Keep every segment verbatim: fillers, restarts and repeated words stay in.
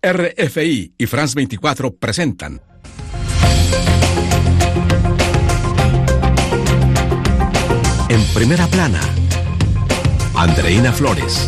R F I y France veinticuatro presentan En Primera Plana, Andreina Flores.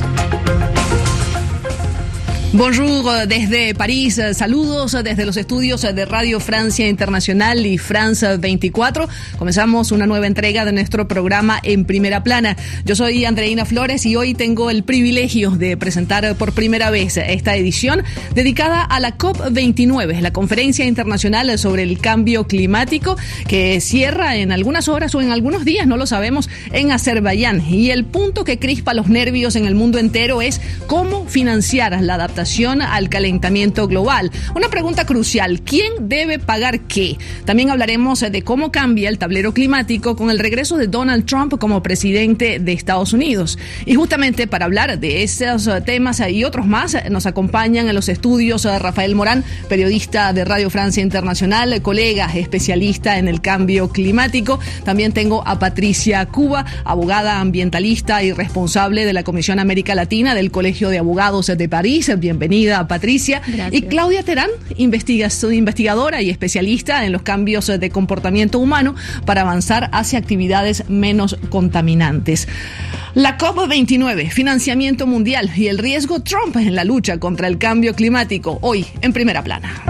Bonjour desde París, saludos desde los estudios de Radio Francia Internacional y France veinticuatro. Comenzamos una nueva entrega de nuestro programa En Primera Plana. Yo soy Andreina Flores y hoy tengo el privilegio de presentar por primera vez esta edición dedicada a la COP veintinueve, la Conferencia Internacional sobre el Cambio Climático, que cierra en algunas horas o en algunos días, no lo sabemos, en Azerbaiyán. Y el punto que crispa los nervios en el mundo entero es cómo financiar la adaptación al calentamiento global. Una pregunta crucial: ¿quién debe pagar qué? También hablaremos de cómo cambia el tablero climático con el regreso de Donald Trump como presidente de Estados Unidos. Y justamente para hablar de esos temas y otros más, nos acompañan en los estudios Rafael Morán, periodista de Radio Francia Internacional, colega especialista en el cambio climático. También tengo a Patricia Cuba, abogada ambientalista y responsable de la Comisión América Latina del Colegio de Abogados de París. Bienvenida, Patricia. Gracias. Y Claudia Terán, investiga, investigadora y especialista en los cambios de comportamiento humano para avanzar hacia actividades menos contaminantes. La COP veintinueve, financiamiento mundial y el riesgo Trump en la lucha contra el cambio climático. Hoy, en Primera Plana.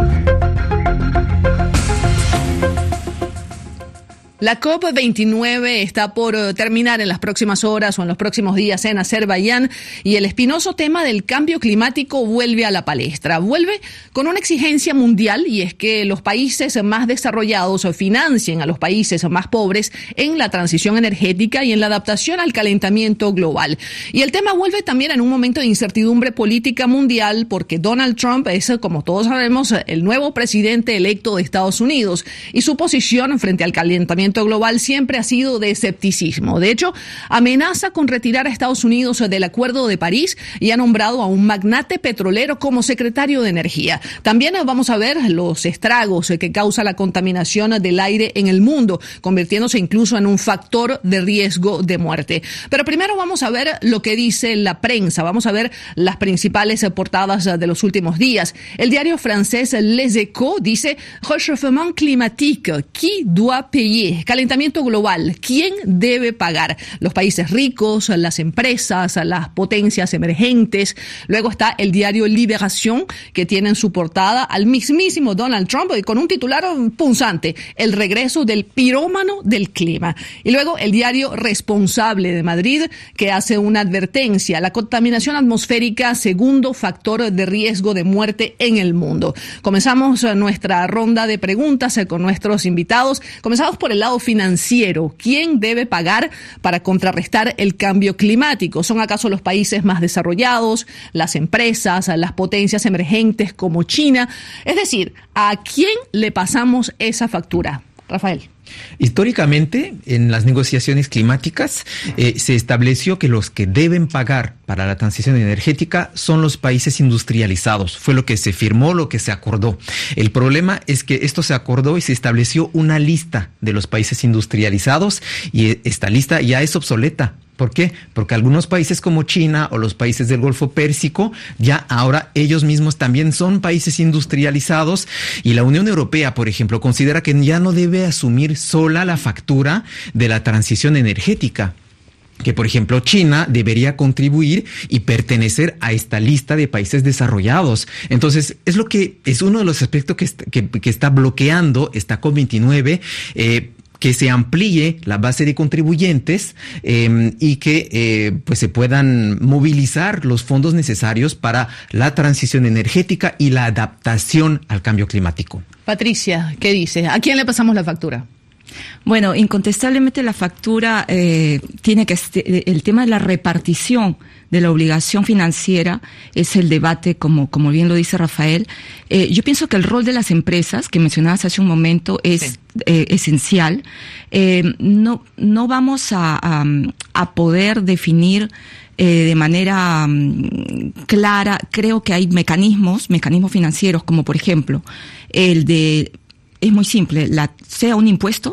La COP veintinueve está por terminar en las próximas horas o en los próximos días en Azerbaiyán y el espinoso tema del cambio climático vuelve a la palestra. Vuelve con una exigencia mundial, y es que los países más desarrollados financien a los países más pobres en la transición energética y en la adaptación al calentamiento global. Y el tema vuelve también en un momento de incertidumbre política mundial porque Donald Trump es, como todos sabemos, el nuevo presidente electo de Estados Unidos y su posición frente al calentamiento global siempre ha sido de escepticismo. De hecho, amenaza con retirar a Estados Unidos del Acuerdo de París y ha nombrado a un magnate petrolero como secretario de Energía. También vamos a ver los estragos que causa la contaminación del aire en el mundo, convirtiéndose incluso en un factor de riesgo de muerte. Pero primero vamos a ver lo que dice la prensa. Vamos a ver las principales portadas de los últimos días. El diario francés Les Echos dice: Réchauffement climatique, qui doit payer? Calentamiento global, ¿quién debe pagar? Los países ricos, las empresas, las potencias emergentes. Luego está el diario Libération, que tiene en su portada al mismísimo Donald Trump con un titular punzante: el regreso del pirómano del clima. Y luego el diario Responsable de Madrid, que hace una advertencia: la contaminación atmosférica, segundo factor de riesgo de muerte en el mundo. Comenzamos nuestra ronda de preguntas con nuestros invitados. Comenzamos por el lado financiero. ¿Quién debe pagar para contrarrestar el cambio climático? ¿Son acaso los países más desarrollados, las empresas, las potencias emergentes como China? Es decir, ¿a quién le pasamos esa factura? Rafael. Históricamente, en las negociaciones climáticas, eh, se estableció que los que deben pagar para la transición energética son los países industrializados. Fue lo que se firmó, lo que se acordó. El problema es que esto se acordó y se estableció una lista de los países industrializados, y esta lista ya es obsoleta. ¿Por qué? Porque algunos países como China o los países del Golfo Pérsico ya ahora ellos mismos también son países industrializados, y la Unión Europea, por ejemplo, considera que ya no debe asumir sola la factura de la transición energética. Que, por ejemplo, China debería contribuir y pertenecer a esta lista de países desarrollados. Entonces, es lo que es uno de los aspectos que, que, que está bloqueando esta COP veintinueve, eh, que se amplíe la base de contribuyentes eh, y que eh, pues se puedan movilizar los fondos necesarios para la transición energética y la adaptación al cambio climático. Patricia, ¿qué dice? ¿A quién le pasamos la factura? Bueno, incontestablemente la factura eh, tiene que el tema de la repartición de la obligación financiera es el debate, como como bien lo dice Rafael. Eh, yo pienso que el rol de las empresas que mencionabas hace un momento es sí. eh, esencial. Eh, no no vamos a, a, a poder definir eh, de manera um, clara. Creo que hay mecanismos, mecanismos financieros, como por ejemplo el de, es muy simple, la, sea un impuesto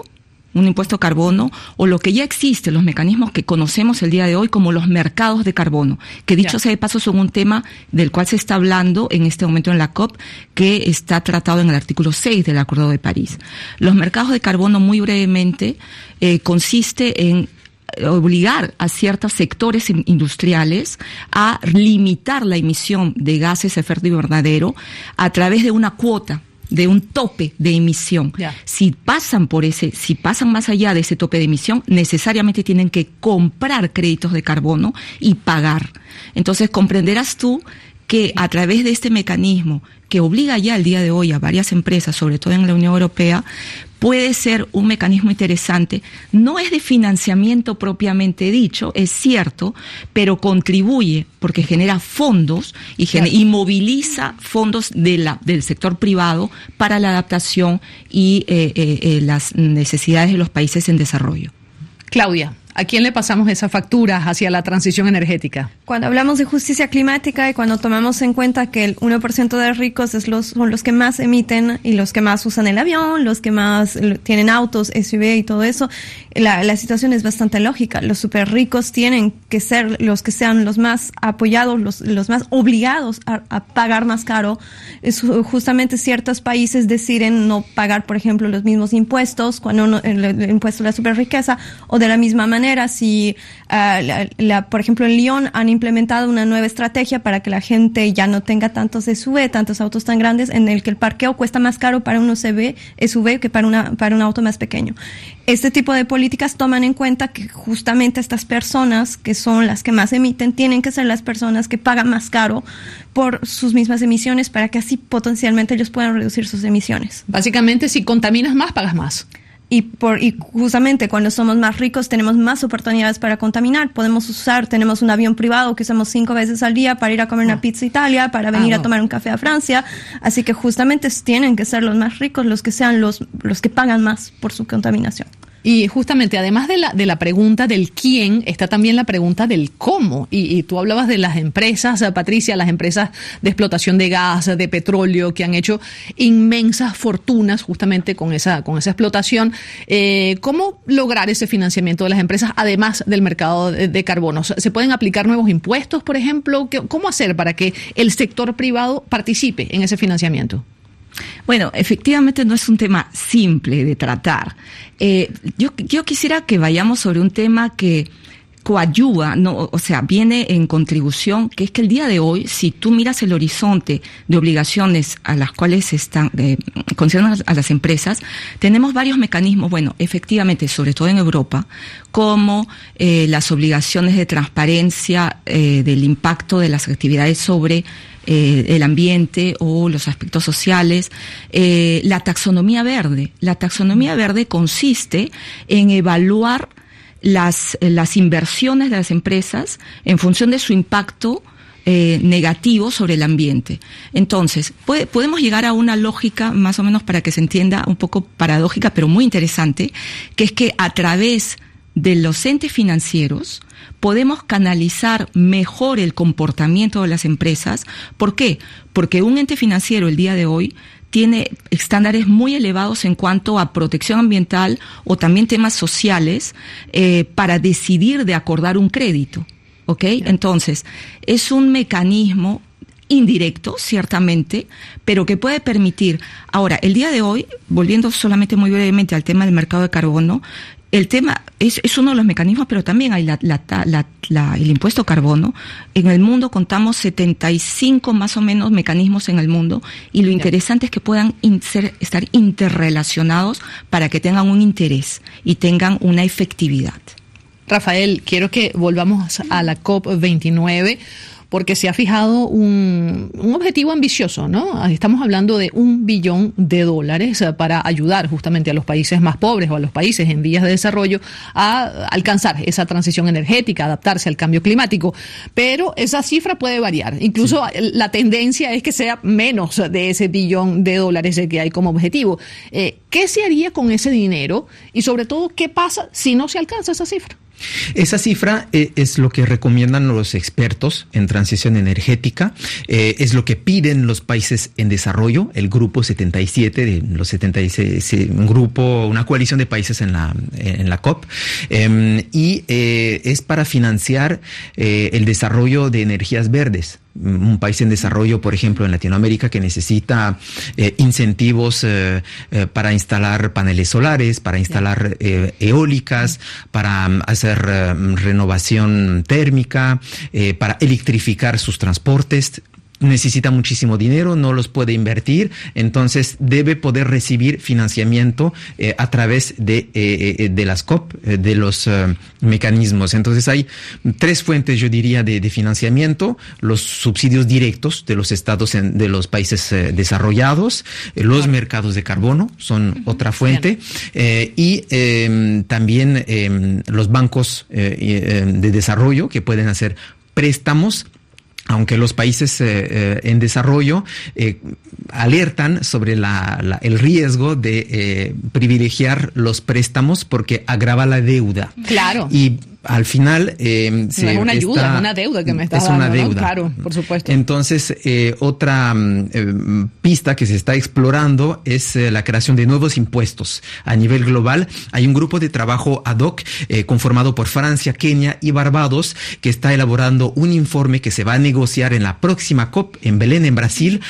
un impuesto carbono, o lo que ya existe, los mecanismos que conocemos el día de hoy como los mercados de carbono, que dicho sea de paso son un tema del cual se está hablando en este momento en la COP, que está tratado en el artículo seis del Acuerdo de París. Los mercados de carbono, muy brevemente, eh, consiste en obligar a ciertos sectores industriales a limitar la emisión de gases de efecto invernadero a través de una cuota, de un tope de emisión. Yeah. Si pasan por ese, si pasan más allá de ese tope de emisión, necesariamente tienen que comprar créditos de carbono y pagar. Entonces, comprenderás tú que a través de este mecanismo que obliga ya al día de hoy a varias empresas, sobre todo en la Unión Europea, puede ser un mecanismo interesante. No es de financiamiento propiamente dicho, es cierto, pero contribuye porque genera fondos y, gener- y moviliza fondos de la, del sector privado para la adaptación y eh, eh, eh, las necesidades de los países en desarrollo. Claudia, ¿a quién le pasamos esa factura hacia la transición energética? Cuando hablamos de justicia climática y cuando tomamos en cuenta que el uno por ciento de ricos es los, son los que más emiten y los que más usan el avión, los que más tienen autos, S U V y todo eso, la, la situación es bastante lógica. Los super ricos tienen que ser los que sean los más apoyados, los, los más obligados a, a pagar más caro. Es, justamente ciertos países deciden no pagar, por ejemplo, los mismos impuestos, cuando uno, el, el impuesto de la super riqueza, o de la misma manera, si, uh, la, la, por ejemplo, en Lyon han implementado una nueva estrategia para que la gente ya no tenga tantos S U V, tantos autos tan grandes, en el que el parqueo cuesta más caro para un S U V que para, una, para un auto más pequeño. Este tipo de políticas toman en cuenta que justamente estas personas, que son las que más emiten, tienen que ser las personas que pagan más caro por sus mismas emisiones para que así potencialmente ellos puedan reducir sus emisiones. Básicamente, si contaminas más, pagas más. Y, por, y justamente cuando somos más ricos tenemos más oportunidades para contaminar. Podemos usar, tenemos un avión privado que usamos cinco veces al día para ir a comer una pizza a Italia, para venir ah, no. a tomar un café a Francia. Así que justamente tienen que ser los más ricos los que sean los, los que pagan más por su contaminación. Y justamente, además de la de la pregunta del quién, está también la pregunta del cómo. Y, y tú hablabas de las empresas, Patricia, las empresas de explotación de gas, de petróleo, que han hecho inmensas fortunas justamente con esa con esa explotación. Eh, ¿Cómo lograr ese financiamiento de las empresas, además del mercado de, de carbono? ¿Se pueden aplicar nuevos impuestos, por ejemplo? ¿Cómo hacer para que el sector privado participe en ese financiamiento? Bueno, efectivamente no es un tema simple de tratar. Eh, yo, yo quisiera que vayamos sobre un tema que coadyuva, no, o sea, viene en contribución, que es que el día de hoy, si tú miras el horizonte de obligaciones a las cuales están eh, conciernen a las empresas, tenemos varios mecanismos, bueno, efectivamente, sobre todo en Europa, como eh, las obligaciones de transparencia eh, del impacto de las actividades sobre Eh, el ambiente o los aspectos sociales, eh, la taxonomía verde. La taxonomía verde consiste en evaluar las, las inversiones de las empresas en función de su impacto eh, negativo sobre el ambiente. Entonces, puede, podemos llegar a una lógica, más o menos para que se entienda, un poco paradójica, pero muy interesante, que es que a través de los entes financieros podemos canalizar mejor el comportamiento de las empresas. ¿Por qué? Porque un ente financiero el día de hoy tiene estándares muy elevados en cuanto a protección ambiental o también temas sociales eh, para decidir de acordar un crédito. ¿Ok? Entonces, es un mecanismo indirecto, ciertamente, pero que puede permitir. Ahora, el día de hoy, volviendo solamente muy brevemente al tema del mercado de carbono, el tema es, es uno de los mecanismos, pero también hay la, la, la, la, el impuesto carbono. En el mundo contamos setenta y cinco más o menos mecanismos en el mundo, y lo interesante es que puedan in, ser, estar interrelacionados para que tengan un interés y tengan una efectividad. Rafael, quiero que volvamos a la COP veintinueve, porque se ha fijado un, un objetivo ambicioso, ¿no? Estamos hablando de un billón de dólares para ayudar justamente a los países más pobres o a los países en vías de desarrollo a alcanzar esa transición energética, adaptarse al cambio climático. Pero esa cifra puede variar. Incluso sí. La tendencia es que sea menos de ese billón de dólares que hay como objetivo. Eh, ¿Qué se haría con ese dinero? Y sobre todo, ¿qué pasa si no se alcanza esa cifra? Esa cifra eh, es lo que recomiendan los expertos en transición energética, eh, es lo que piden los países en desarrollo, el grupo setenta y siete, de los setenta y seis, un grupo, una coalición de países en la, en la COP, eh, y eh, es para financiar eh, el desarrollo de energías verdes. Un país en desarrollo, por ejemplo, en Latinoamérica, que necesita eh, incentivos eh, eh, para instalar paneles solares, para instalar eh, eólicas, para um, hacer eh, renovación térmica, eh, para electrificar sus transportes. Necesita muchísimo dinero, no los puede invertir, entonces debe poder recibir financiamiento eh, a través de, eh, de las COP, eh, de los eh, mecanismos. Entonces hay tres fuentes, yo diría, de, de financiamiento: los subsidios directos de los estados, en, de los países eh, desarrollados, eh, los mercados de carbono son uh-huh. otra fuente, eh, y eh, también eh, los bancos eh, eh, de desarrollo, que pueden hacer préstamos, aunque los países eh, eh, en desarrollo eh, alertan sobre la, la, el riesgo de eh, privilegiar los préstamos porque agrava la deuda. Claro. Y al final eh, se no es una ayuda, está, es una deuda que me estás es dando, una deuda, ¿no? Claro, por supuesto. Entonces, eh, otra eh, pista que se está explorando es eh, la creación de nuevos impuestos a nivel global. Hay un grupo de trabajo ad hoc eh, conformado por Francia, Kenia y Barbados, que está elaborando un informe que se va a negociar en la próxima COP en Belén, en Brasil,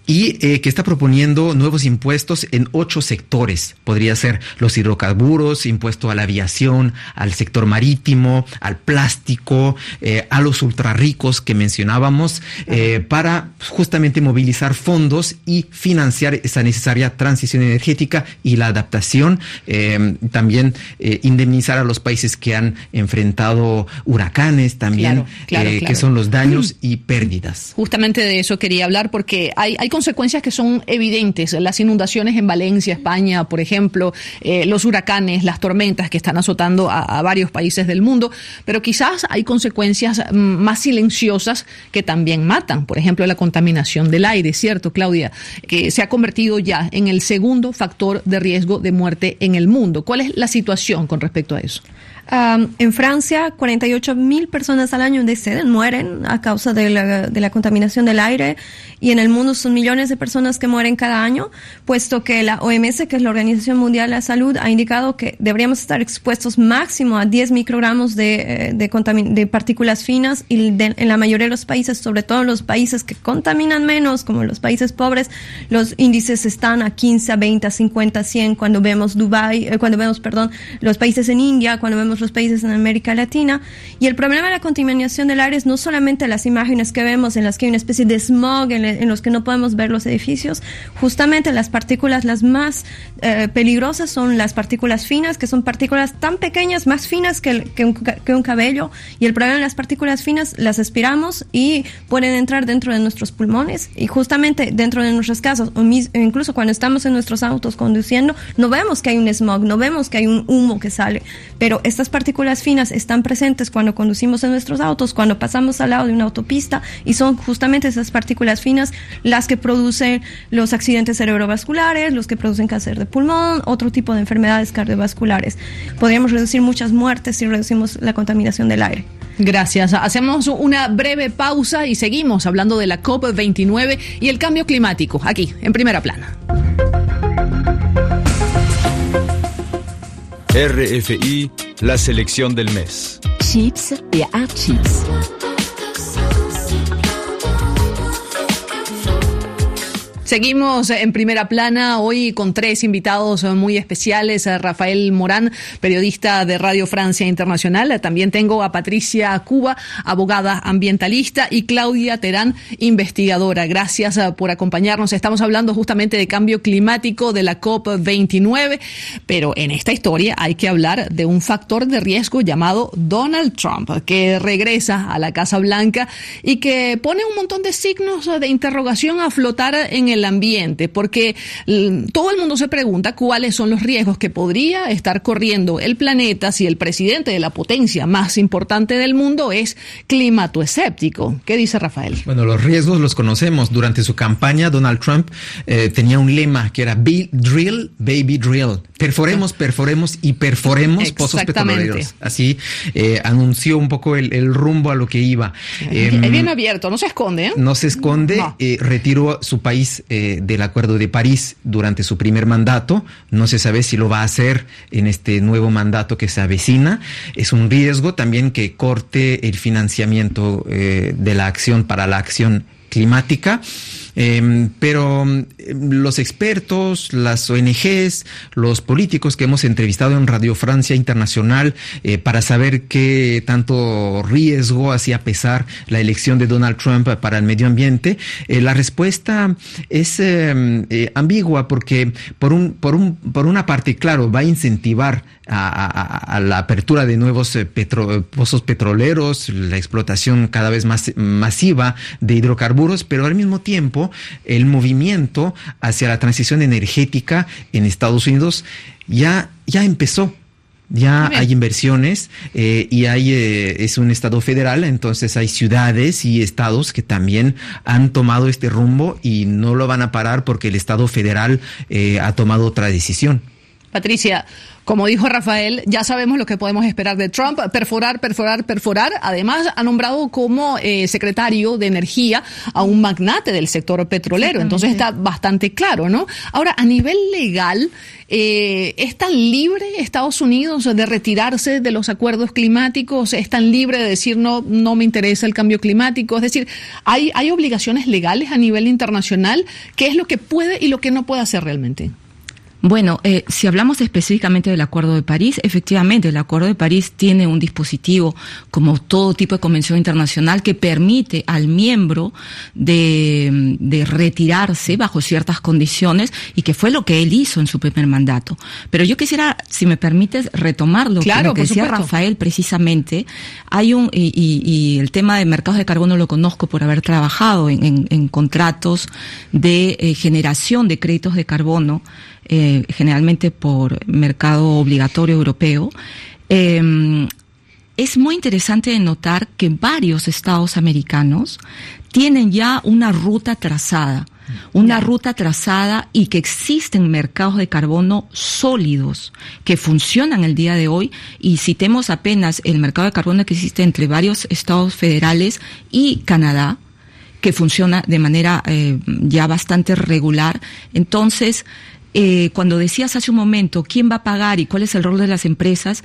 y eh, que está proponiendo nuevos impuestos en ocho sectores. Podría ser los hidrocarburos, impuesto a la aviación, al sector marítimo, al plástico, eh, a los ultrarricos que mencionábamos, eh, para justamente movilizar fondos y financiar esa necesaria transición energética y la adaptación. Eh, también eh, indemnizar a los países que han enfrentado huracanes también, claro, claro, eh, claro. que son los daños y pérdidas. Justamente de eso quería hablar, porque hay, hay consecuencias que son evidentes. Las inundaciones en Valencia, España, por ejemplo, eh, los huracanes, las tormentas que están azotando a, a varios países del mundo, pero quizás hay consecuencias mm, más silenciosas que también matan. Por ejemplo, la contaminación del aire, ¿cierto, Claudia? Que se ha convertido ya en el segundo factor de riesgo de muerte en el mundo. ¿Cuál es la situación con respecto a eso? Um, en Francia, cuarenta y ocho mil personas al año deceden, mueren a causa de la, de la contaminación del aire, y en el mundo son millones de personas que mueren cada año, puesto que la O M S, que es la Organización Mundial de la Salud, ha indicado que deberíamos estar expuestos máximo a diez microgramos de, de, contamin- de partículas finas, y de, en la mayoría de los países, sobre todo en los países que contaminan menos, como los países pobres, los índices están a quince, a veinte, a cincuenta, a cien. Cuando vemos Dubái, eh, cuando vemos, perdón, los países en India, cuando vemos los países en América Latina. Y el problema de la contaminación del aire es no solamente las imágenes que vemos en las que hay una especie de smog, en, en los que no podemos ver los edificios. Justamente las partículas las más eh, peligrosas son las partículas finas, que son partículas tan pequeñas, más finas que, el, que, un, que un cabello. Y el problema de las partículas finas, las aspiramos y pueden entrar dentro de nuestros pulmones, y justamente dentro de nuestras casas, o mis, incluso cuando estamos en nuestros autos conduciendo, no vemos que hay un smog, no vemos que hay un humo que sale, pero estas partículas finas están presentes cuando conducimos en nuestros autos, cuando pasamos al lado de una autopista, y son justamente esas partículas finas las que producen los accidentes cerebrovasculares, los que producen cáncer de pulmón, otro tipo de enfermedades cardiovasculares. Podríamos reducir muchas muertes si reducimos la contaminación del aire. Gracias. Hacemos una breve pausa y seguimos hablando de la COP veintinueve y el cambio climático, aquí, en Primera Plana. R F I, la selección del mes. Chips et Art Chips. Seguimos en Primera Plana, hoy con tres invitados muy especiales: Rafael Morán, periodista de Radio Francia Internacional. También tengo a Patricia Cuba, abogada ambientalista, y Claudia Terán, investigadora. Gracias por acompañarnos. Estamos hablando justamente de cambio climático, de la COP veintinueve, pero en esta historia hay que hablar de un factor de riesgo llamado Donald Trump, que regresa a la Casa Blanca y que pone un montón de signos de interrogación a flotar en el el ambiente, porque l- todo el mundo se pregunta cuáles son los riesgos que podría estar corriendo el planeta si el presidente de la potencia más importante del mundo es climatoescéptico. ¿Qué dice Rafael? Bueno, los riesgos los conocemos. Durante su campaña, Donald Trump eh, tenía un lema que era Be Drill, Baby Drill. Perforemos, perforemos y perforemos pozos petroleros. Así eh, anunció un poco el, el rumbo a lo que iba. Eh, eh, bien abierto, no se esconde. ¿eh? No se esconde. No. Eh, retiró su país eh, del Acuerdo de París durante su primer mandato. No se sabe si lo va a hacer en este nuevo mandato que se avecina. Es un riesgo también que corte el financiamiento eh, de la acción para la acción climática. Eh, pero eh, los expertos, las O N Ges, los políticos que hemos entrevistado en Radio Francia Internacional eh, para saber qué tanto riesgo hacía pesar la elección de Donald Trump para el medio ambiente, eh, la respuesta es eh, eh, ambigua porque por un, por un, por una parte, claro, va a incentivar a, a, a la apertura de nuevos eh, petro, pozos petroleros, la explotación cada vez más masiva de hidrocarburos, pero al mismo tiempo el movimiento hacia la transición energética en Estados Unidos ya, ya empezó. Ya hay inversiones eh, y hay eh, es un estado federal, entonces hay ciudades y estados que también han tomado este rumbo y no lo van a parar porque el estado federal eh, ha tomado otra decisión. Patricia, como dijo Rafael, ya sabemos lo que podemos esperar de Trump, perforar, perforar, perforar. Además, ha nombrado como eh, secretario de Energía a un magnate del sector petrolero, entonces está bastante claro, ¿no? Ahora, a nivel legal, eh, ¿es tan libre Estados Unidos de retirarse de los acuerdos climáticos? ¿Es tan libre de decir no, no me interesa el cambio climático? Es decir, ¿hay, hay obligaciones legales a nivel internacional? ¿Qué es lo que puede y lo que no puede hacer realmente? Bueno, eh, si hablamos específicamente del Acuerdo de París, efectivamente el Acuerdo de París tiene un dispositivo, como todo tipo de convención internacional, que permite al miembro de, de retirarse bajo ciertas condiciones, y que fue lo que él hizo en su primer mandato. Pero yo quisiera, si me permites, retomar lo, claro, que, lo que decía supuesto. Rafael precisamente. Hay un y, y, y el tema de mercados de carbono lo conozco por haber trabajado en, en, en contratos de eh, generación de créditos de carbono, Eh, generalmente por mercado obligatorio europeo. Eh, es muy interesante notar que varios estados americanos tienen ya una ruta trazada, una ruta trazada y que existen mercados de carbono sólidos que funcionan el día de hoy, y citemos apenas el mercado de carbono que existe entre varios estados federales y Canadá, que funciona de manera eh, ya bastante regular. Entonces, Eh, cuando decías hace un momento quién va a pagar y cuál es el rol de las empresas,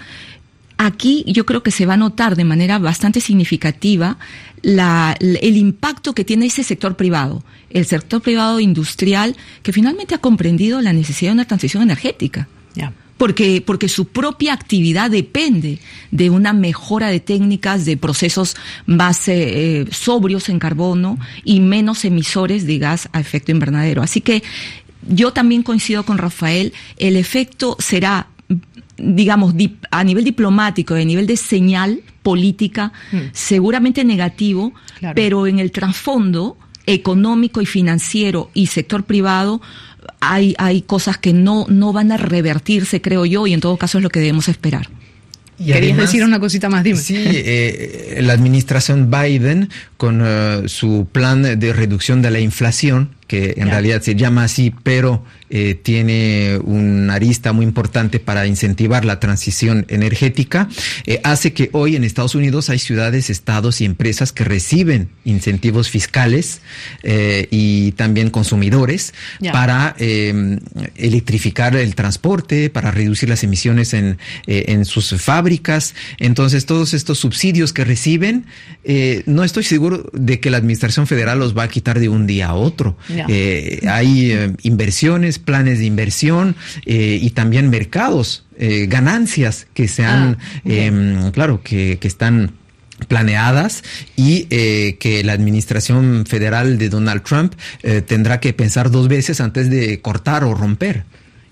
aquí yo creo que se va a notar de manera bastante significativa la, el impacto que tiene ese sector privado, el sector privado industrial, que finalmente ha comprendido la necesidad de una transición energética. Yeah. Porque, porque su propia actividad depende de una mejora de técnicas, de procesos más eh, sobrios en carbono y menos emisores de gas a efecto invernadero. Así que yo también coincido con Rafael, el efecto será, digamos, dip, a nivel diplomático, a nivel de señal política, mm. seguramente negativo, claro. Pero en el trasfondo económico y financiero y sector privado hay, hay cosas que no, no van a revertirse, creo yo, y en todo caso es lo que debemos esperar. Y ¿Querías además decir una cosita más? Dime. Sí, eh, la administración Biden, con uh, su plan de reducción de la inflación, que en yeah. realidad se llama así, pero eh, tiene una arista muy importante para incentivar la transición energética, eh, hace que hoy en Estados Unidos hay ciudades, estados y empresas que reciben incentivos fiscales eh, y también consumidores yeah. para eh, electrificar el transporte, para reducir las emisiones en, eh, en sus fábricas. Entonces, todos estos subsidios que reciben, eh, no estoy seguro de que la administración federal los va a quitar de un día a otro. Yeah. Eh, hay eh, inversiones, planes de inversión eh, y también mercados, eh, ganancias que se han, ah, okay. eh, claro, que, que están planeadas y eh, que la administración federal de Donald Trump eh, tendrá que pensar dos veces antes de cortar o romper.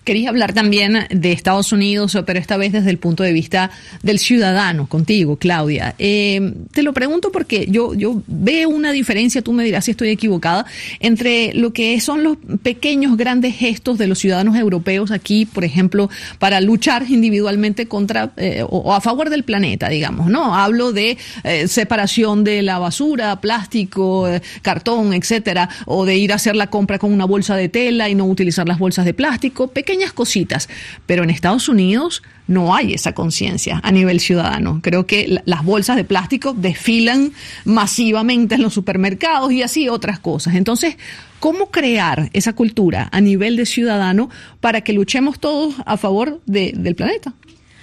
Quería hablar también de Estados Unidos, pero esta vez desde el punto de vista del ciudadano, contigo, Claudia. Eh, te lo pregunto porque yo, yo veo una diferencia, tú me dirás si estoy equivocada, entre lo que son los pequeños, grandes gestos de los ciudadanos europeos aquí, por ejemplo, para luchar individualmente contra eh, o, o a favor del planeta, digamos, ¿no? Hablo de eh, separación de la basura, plástico, eh, cartón, etcétera, o de ir a hacer la compra con una bolsa de tela y no utilizar las bolsas de plástico, pequeñas cositas, pero en Estados Unidos no hay esa conciencia a nivel ciudadano. Creo que la, las bolsas de plástico desfilan masivamente en los supermercados y así otras cosas. Entonces, ¿cómo crear esa cultura a nivel de ciudadano para que luchemos todos a favor de, del planeta?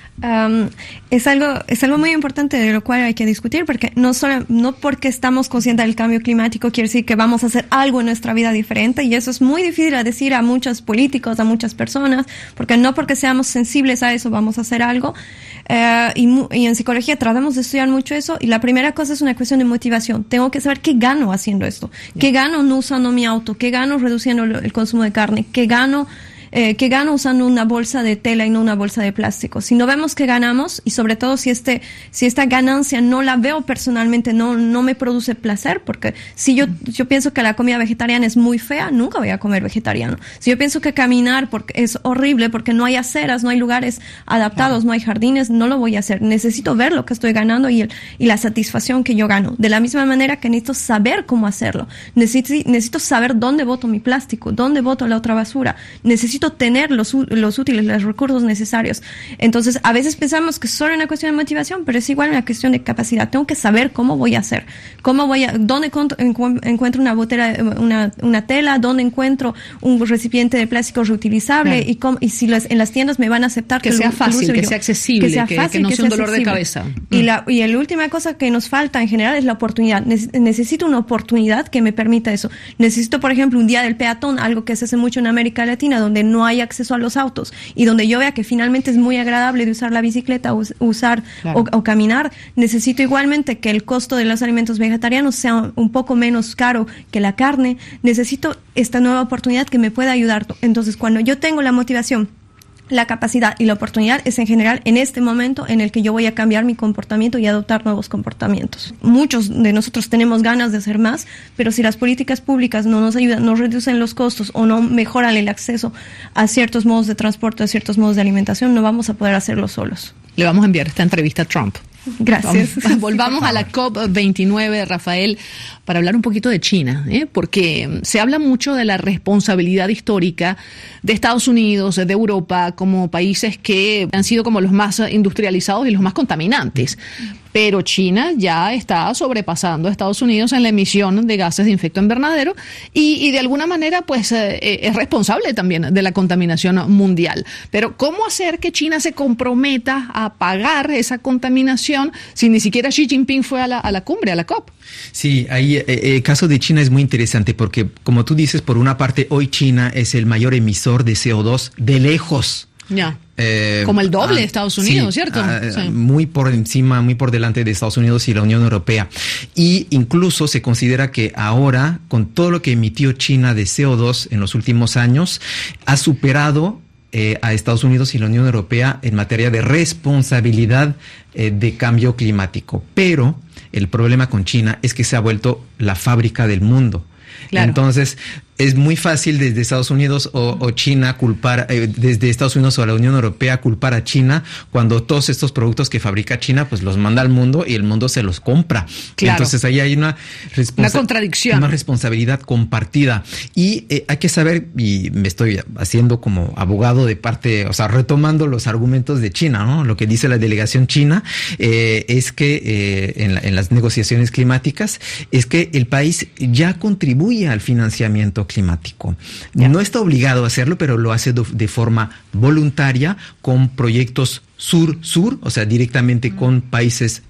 Um, es algo es algo muy importante de lo cual hay que discutir, porque no solo no porque estamos conscientes del cambio climático quiere decir que vamos a hacer algo en nuestra vida diferente, y eso es muy difícil a decir a muchos políticos, a muchas personas, porque no porque seamos sensibles a eso vamos a hacer algo. Uh, y, y en psicología tratamos de estudiar mucho eso, y la primera cosa es una cuestión de motivación. Tengo que saber qué gano haciendo esto, qué gano no usando mi auto, qué gano reduciendo el consumo de carne, qué gano Eh, que gano usando una bolsa de tela y no una bolsa de plástico. Si no vemos que ganamos, y sobre todo si este si esta ganancia no la veo personalmente, no no me produce placer, porque si yo yo pienso que la comida vegetariana es muy fea, nunca voy a comer vegetariano. Si yo pienso que caminar porque es horrible, porque no hay aceras, no hay lugares adaptados, no hay jardines, no lo voy a hacer. Necesito ver lo que estoy ganando y el, y la satisfacción que yo gano. De la misma manera que necesito saber cómo hacerlo. Necesito, necesito saber dónde boto mi plástico, dónde boto la otra basura. Necesito tener los, los útiles, los recursos necesarios. Entonces, a veces pensamos que es solo una cuestión de motivación, pero es igual una cuestión de capacidad. Tengo que saber cómo voy a hacer, cómo voy a, dónde encuentro una botella, una, una tela, dónde encuentro un recipiente de plástico reutilizable, claro. y, cómo, y si las, en las tiendas me van a aceptar que, que sea fácil, que sea accesible, que, sea fácil, que, que no sea un dolor accesible. de cabeza. Y la, y la última cosa que nos falta en general es la oportunidad. Necesito una oportunidad que me permita eso. Necesito, por ejemplo, un día del peatón, algo que se hace mucho en América Latina, donde no hay acceso a los autos, y donde yo vea que finalmente es muy agradable de usar la bicicleta, us, usar claro. o, o caminar. Necesito igualmente que el costo de los alimentos vegetarianos sea un poco menos caro que la carne. Necesito esta nueva oportunidad que me pueda ayudar. Entonces, cuando yo tengo la motivación, la capacidad y la oportunidad, es en general en este momento en el que yo voy a cambiar mi comportamiento y adoptar nuevos comportamientos. Muchos de nosotros tenemos ganas de hacer más, pero si las políticas públicas no nos ayudan, no reducen los costos o no mejoran el acceso a ciertos modos de transporte, a ciertos modos de alimentación, no vamos a poder hacerlo solos. Le vamos a enviar esta entrevista a Trump. Gracias. Vamos, volvamos a la COP veintinueve, Rafael, para hablar un poquito de China, ¿eh? porque se habla mucho de la responsabilidad histórica de Estados Unidos, de Europa, como países que han sido como los más industrializados y los más contaminantes. Pero China ya está sobrepasando a Estados Unidos en la emisión de gases de efecto invernadero y, y de alguna manera pues eh, es responsable también de la contaminación mundial. Pero ¿cómo hacer que China se comprometa a pagar esa contaminación si ni siquiera Xi Jinping fue a la, a la cumbre, a la COP? Sí, ahí eh, el caso de China es muy interesante porque, como tú dices, por una parte hoy China es el mayor emisor de C O dos de lejos. Ya. Eh, Como el doble ah, de Estados Unidos, sí, ¿cierto? Ah, sí. Muy por encima, muy por delante de Estados Unidos y la Unión Europea. Y incluso se considera que ahora, con todo lo que emitió China de C O dos en los últimos años, ha superado eh, a Estados Unidos y la Unión Europea en materia de responsabilidad eh, de cambio climático. Pero el problema con China es que se ha vuelto la fábrica del mundo. Claro. Entonces, es muy fácil desde Estados Unidos o, o China culpar, eh, desde Estados Unidos o la Unión Europea culpar a China cuando todos estos productos que fabrica China pues los manda al mundo y el mundo se los compra. Claro. Entonces ahí hay una, una contradicción, una responsabilidad compartida y eh, hay que saber, y me estoy haciendo como abogado de parte, o sea, retomando los argumentos de China, ¿no? Lo que dice la delegación china eh, es que eh, en, la, en las negociaciones climáticas es que el país ya contribuye al financiamiento climático. Ya. No está obligado a hacerlo, pero lo hace de, de forma voluntaria con proyectos sur-sur, o sea, directamente mm. con países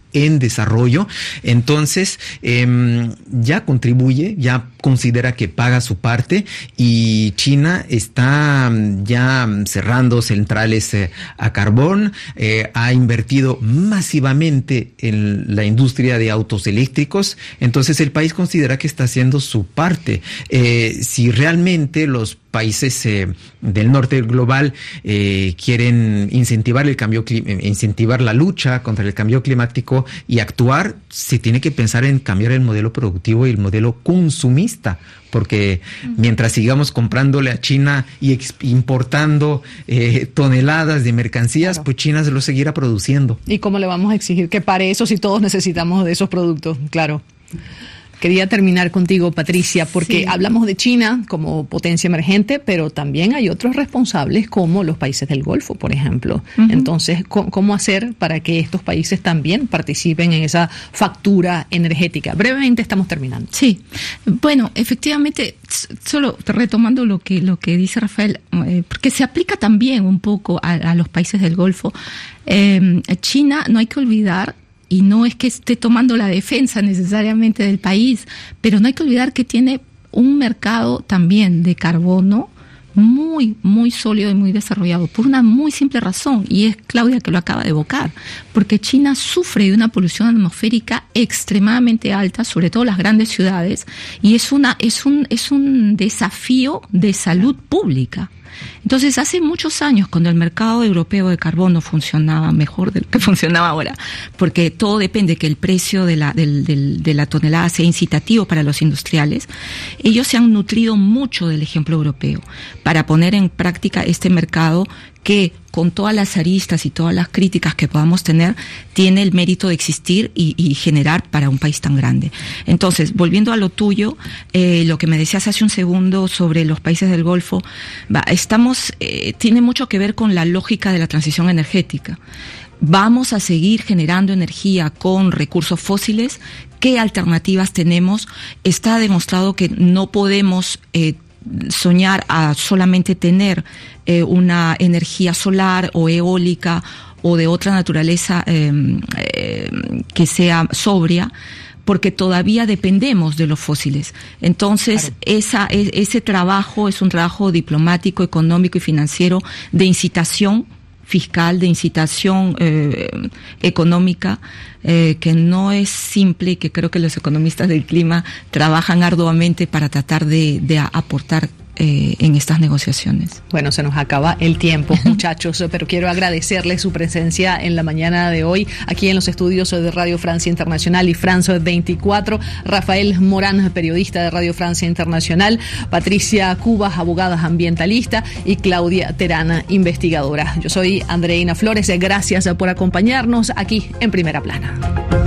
en desarrollo. Entonces, eh, ya contribuye, ya considera que paga su parte, y China está ya cerrando centrales eh, a carbón, eh, ha invertido masivamente en la industria de autos eléctricos. Entonces, el país considera que está haciendo su parte. Eh, si realmente los países eh, del norte global eh, quieren incentivar el cambio, incentivar la lucha contra el cambio climático y actuar, se tiene que pensar en cambiar el modelo productivo y el modelo consumista, porque mientras sigamos comprándole a China y importando eh, toneladas de mercancías, claro, pues China se lo seguirá produciendo. ¿Y cómo le vamos a exigir que pare eso si todos necesitamos de esos productos? Claro. Quería terminar contigo, Patricia, porque sí, hablamos de China como potencia emergente, pero también hay otros responsables como los países del Golfo, por ejemplo. Uh-huh. Entonces, ¿cómo hacer para que estos países también participen en esa factura energética? Brevemente estamos terminando. Sí, bueno, efectivamente, solo retomando lo que lo que dice Rafael, eh, porque se aplica también un poco a, a los países del Golfo. Eh, China, no hay que olvidar, y no es que esté tomando la defensa necesariamente del país, pero no hay que olvidar que tiene un mercado también de carbono muy, muy sólido y muy desarrollado, por una muy simple razón, y es Claudia que lo acaba de evocar, porque China sufre de una polución atmosférica extremadamente alta, sobre todo las grandes ciudades, y es una, es un, es un desafío de salud pública. Entonces, hace muchos años, cuando el mercado europeo de carbono funcionaba mejor de lo que funcionaba ahora, porque todo depende que el precio de la, del, del, de la tonelada sea incitativo para los industriales, ellos se han nutrido mucho del ejemplo europeo para poner en práctica este mercado que, con todas las aristas y todas las críticas que podamos tener, tiene el mérito de existir y, y generar para un país tan grande. Entonces, volviendo a lo tuyo, eh, lo que me decías hace un segundo sobre los países del Golfo, va, estamos, eh, tiene mucho que ver con la lógica de la transición energética. Vamos a seguir generando energía con recursos fósiles. ¿Qué alternativas tenemos? Está demostrado que no podemos eh, soñar a solamente tener eh, una energía solar o eólica o de otra naturaleza eh, eh, que sea sobria, porque todavía dependemos de los fósiles. Entonces, claro, esa, ese trabajo es un trabajo diplomático, económico y financiero de incitación fiscal, de incitación eh, económica, eh, que no es simple y que creo que los economistas del clima trabajan arduamente para tratar de, de aportar eh, en estas negociaciones. Bueno, se nos acaba el tiempo, muchachos, pero quiero agradecerles su presencia en la mañana de hoy aquí en los estudios de Radio Francia Internacional y France veinticuatro. Rafael Morán, periodista de Radio Francia Internacional, Patricia Cubas, abogada ambientalista, y Claudia Terán, investigadora. Yo soy Andreina Flores, gracias por acompañarnos aquí en Primera Plana.